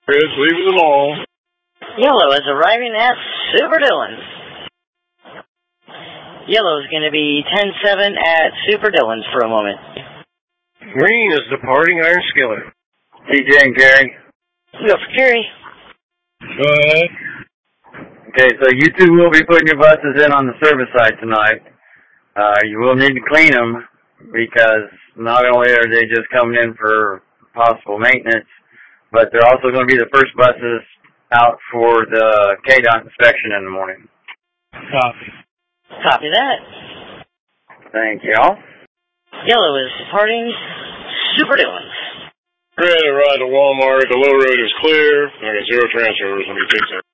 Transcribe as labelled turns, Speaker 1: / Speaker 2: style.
Speaker 1: Red's leaving the mall.
Speaker 2: Yellow is arriving at Super Dillon's. Yellow is going to be 10-7 at Super Dillon's for a moment.
Speaker 1: Green is departing Iron Skillet.
Speaker 3: TJ and Gary.
Speaker 2: Go for Gary.
Speaker 1: Go ahead.
Speaker 3: Okay, so you two will be putting your buses in on the service side tonight. You will need to clean them because not only are they just coming in for possible maintenance, but they're also going to be the first buses out for the KDOT inspection in the morning.
Speaker 1: Copy.
Speaker 2: Copy that.
Speaker 3: Thank y'all.
Speaker 2: Yellow is departing Super Dillon's.
Speaker 1: Red arrived at Walmart. The low road is clear. I got 0 transfers. Let me fix that.